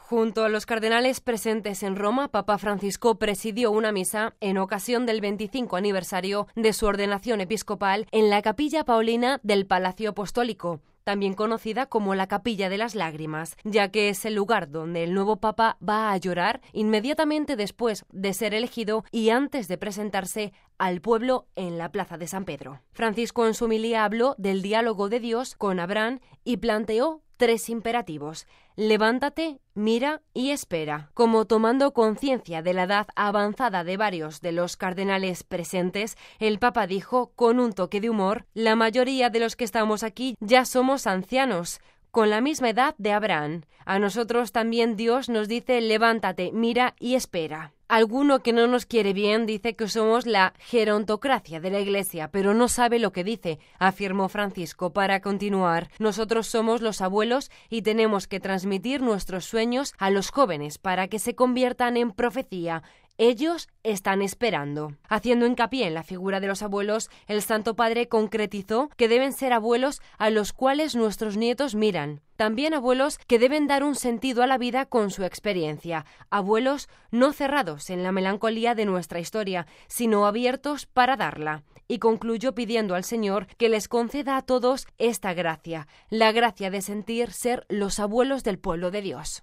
Junto a los cardenales presentes en Roma, Papa Francisco presidió una misa en ocasión del 25 aniversario de su ordenación episcopal en la Capilla Paulina del Palacio Apostólico, también conocida como la Capilla de las Lágrimas, ya que es el lugar donde el nuevo Papa va a llorar inmediatamente después de ser elegido y antes de presentarse al pueblo en la Plaza de San Pedro. Francisco en su homilía habló del diálogo de Dios con Abraham y planteó 3 imperativos: levántate, mira y espera. Como tomando conciencia de la edad avanzada de varios de los cardenales presentes, el Papa dijo con un toque de humor: la mayoría de los que estamos aquí ya somos ancianos, con la misma edad de Abraham. A nosotros también Dios nos dice: levántate, mira y espera. Alguno que no nos quiere bien dice que somos la gerontocracia de la Iglesia, pero no sabe lo que dice, afirmó Francisco para continuar. Nosotros somos los abuelos y tenemos que transmitir nuestros sueños a los jóvenes para que se conviertan en profecía. Ellos están esperando. Haciendo hincapié en la figura de los abuelos, el Santo Padre concretizó que deben ser abuelos a los cuales nuestros nietos miran. También abuelos que deben dar un sentido a la vida con su experiencia. Abuelos no cerrados en la melancolía de nuestra historia, sino abiertos para darla. Y concluyó pidiendo al Señor que les conceda a todos esta gracia, la gracia de sentir ser los abuelos del pueblo de Dios.